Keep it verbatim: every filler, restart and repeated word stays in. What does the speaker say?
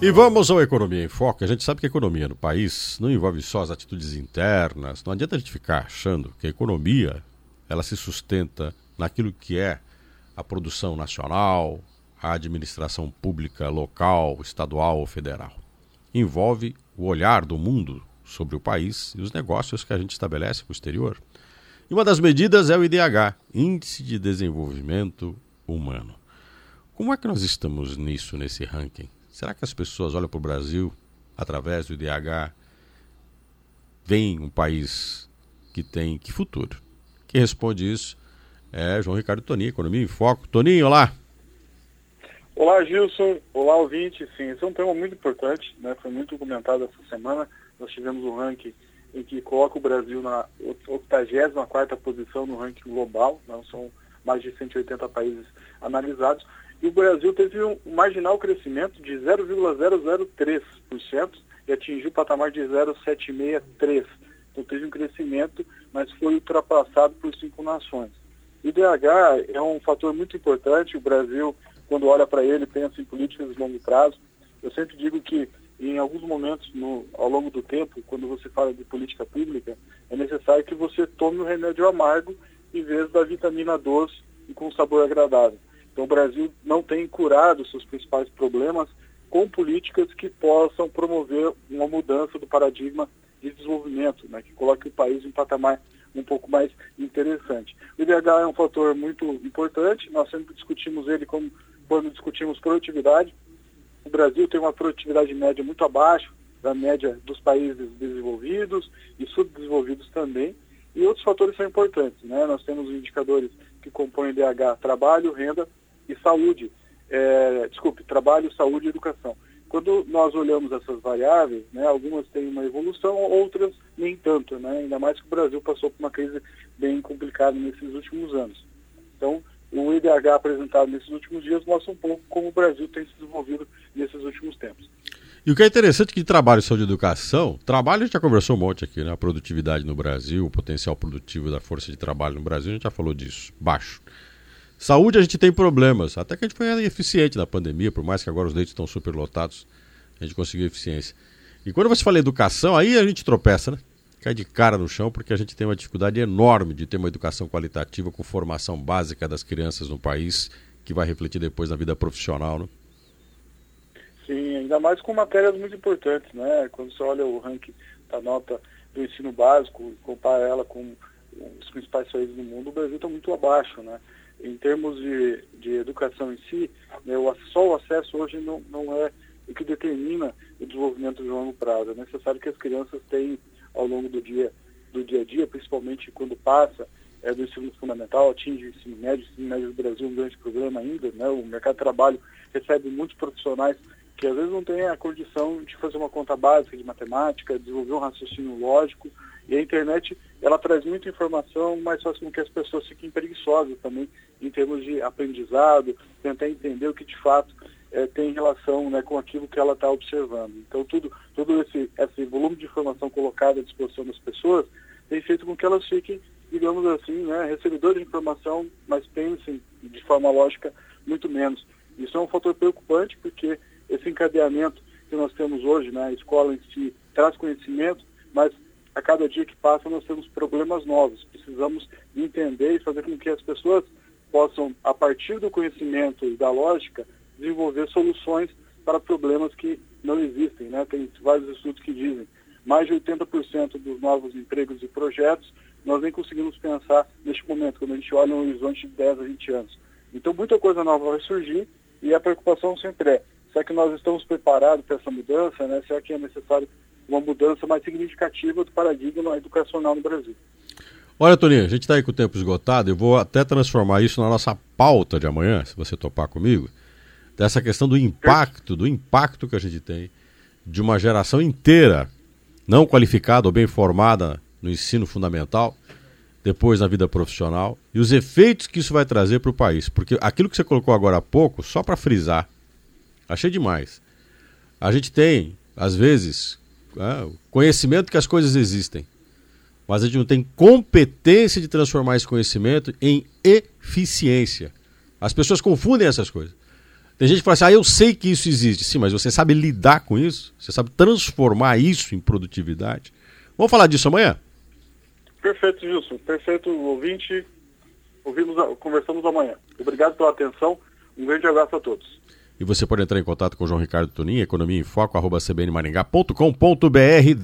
E vamos ao Economia em Foco. A gente sabe que a economia no país não envolve só as atitudes internas. Não adianta a gente ficar achando que a economia ela se sustenta naquilo que é a produção nacional, a administração pública local, estadual ou federal. Envolve o olhar do mundo sobre o país e os negócios que a gente estabelece com o exterior. E uma das medidas é o I D H, Índice de Desenvolvimento Humano. Como é que nós estamos nisso, nesse ranking? Será que as pessoas olham para o Brasil através do I D H, veem um país que tem que futuro? Quem responde isso é João Ricardo Toninho, Economia em Foco. Toninho, olá! Olá, Gilson. Olá, ouvinte. Sim, esse é um tema muito importante, né? Foi muito comentado essa semana. Nós tivemos um ranking em que coloca o Brasil na oitagésima quarta posição no ranking global. Né? São mais de cento e oitenta países analisados. E o Brasil teve um marginal crescimento de zero vírgula zero zero três por cento e atingiu o patamar de zero vírgula setecentos e sessenta e três. Então teve um crescimento, mas foi ultrapassado por cinco nações. O I D H é um fator muito importante. O Brasil, quando olha para ele, pensa em políticas de longo prazo. Eu sempre digo que, em alguns momentos, no, ao longo do tempo, quando você fala de política pública, é necessário que você tome o remédio amargo em vez da vitamina doce e com sabor agradável. Então, o Brasil não tem curado seus principais problemas com políticas que possam promover uma mudança do paradigma de desenvolvimento, né, que coloque o país em um patamar um pouco mais interessante. O I D H é um fator muito importante, nós sempre discutimos ele como quando discutimos produtividade. O Brasil tem uma produtividade média muito abaixo da média dos países desenvolvidos e subdesenvolvidos também, e outros fatores são importantes, né? Nós temos indicadores que compõem o I D H, trabalho, renda e saúde, é, desculpe, trabalho, saúde e educação. Quando nós olhamos essas variáveis, né, algumas têm uma evolução, outras nem tanto, né? Ainda mais que o Brasil passou por uma crise bem complicada nesses últimos anos. Então, o I D H apresentado nesses últimos dias mostra um pouco como o Brasil tem se desenvolvido nesses últimos tempos. E o que é interessante é que de trabalho, saúde e educação, trabalho a gente já conversou um monte aqui, né? A produtividade no Brasil, o potencial produtivo da força de trabalho no Brasil, a gente já falou disso, baixo. Saúde a gente tem problemas, até que a gente foi eficiente na pandemia, por mais que agora os leitos estão superlotados, a gente conseguiu eficiência. E quando você fala educação, aí a gente tropeça, né? Cai de cara no chão, porque a gente tem uma dificuldade enorme de ter uma educação qualitativa com formação básica das crianças no país, que vai refletir depois na vida profissional, né? Sim, ainda mais com matérias muito importantes, né? Quando você olha o ranking da nota do ensino básico e compara ela com os principais países do mundo, o Brasil está muito abaixo, né? Em termos de, de educação em si, né, o, só o acesso hoje não, não é o que determina o desenvolvimento de longo prazo. É necessário que as crianças tenham, ao longo do dia, do dia a dia, principalmente quando passa é, do ensino fundamental, atinge o ensino médio. O ensino médio do Brasil é um grande problema ainda, né? O mercado de trabalho recebe muitos profissionais que às vezes não têm a condição de fazer uma conta básica de matemática, desenvolver um raciocínio lógico. E a internet, ela traz muita informação, mas faz com que as pessoas fiquem preguiçosas também em termos de aprendizado, tentar entender o que de fato é, tem relação, né, com aquilo que ela está observando. Então, tudo, todo esse, esse volume de informação colocado à disposição das pessoas tem feito com que elas fiquem, digamos assim, né, recebedoras de informação, mas pensem de forma lógica muito menos. Isso é um fator preocupante, porque esse encadeamento que nós temos hoje, né, a escola em si traz conhecimento, mas a cada dia que passa nós temos problemas novos. Precisamos entender e fazer com que as pessoas possam, a partir do conhecimento e da lógica, desenvolver soluções para problemas que não existem, né? Tem vários estudos que dizem mais de oitenta por cento dos novos empregos e projetos nós nem conseguimos pensar neste momento, quando a gente olha um horizonte de dez a vinte anos. Então muita coisa nova vai surgir e a preocupação sempre é, será que nós estamos preparados para essa mudança, né? Será que é necessário uma mudança mais significativa do paradigma educacional no Brasil? Olha, Toninho, a gente está aí com o tempo esgotado, eu vou até transformar isso na nossa pauta de amanhã, se você topar comigo, dessa questão do impacto, do impacto que a gente tem de uma geração inteira não qualificada ou bem formada no ensino fundamental, depois na vida profissional, e os efeitos que isso vai trazer para o país. Porque aquilo que você colocou agora há pouco, só para frisar, achei demais. A gente tem, às vezes, é, conhecimento que as coisas existem, mas a gente não tem competência de transformar esse conhecimento em eficiência. As pessoas confundem essas coisas. Tem gente que fala assim, ah, eu sei que isso existe. Sim, mas você sabe lidar com isso? Você sabe transformar isso em produtividade? Vamos falar disso amanhã? Perfeito, Gilson. Perfeito, ouvinte. Ouvimos, conversamos amanhã. Obrigado pela atenção. Um grande abraço a todos. E você pode entrar em contato com o João Ricardo Tonin, economia em foco, arroba c b n maringá ponto com ponto b r.